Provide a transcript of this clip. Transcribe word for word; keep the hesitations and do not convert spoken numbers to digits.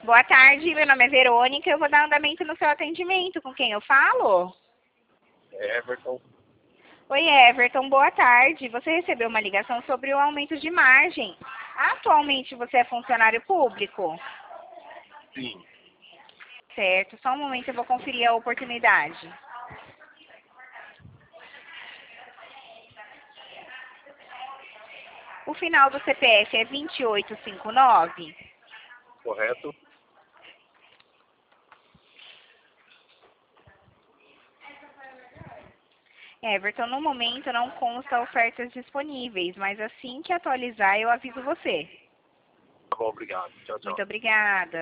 Boa tarde, meu nome é Verônica, eu vou dar andamento no seu atendimento. Com quem eu falo? Everton. Oi, Everton, boa tarde. Você recebeu uma ligação sobre o aumento de margem. Atualmente você é funcionário público? Sim. Certo, só um momento, eu vou conferir a oportunidade. O final do C P F é vinte e oito cinquenta e nove? Correto? Everton, no momento não consta ofertas disponíveis, mas assim que atualizar eu aviso você. Tá bom, obrigado. Tchau, tchau. Muito obrigada.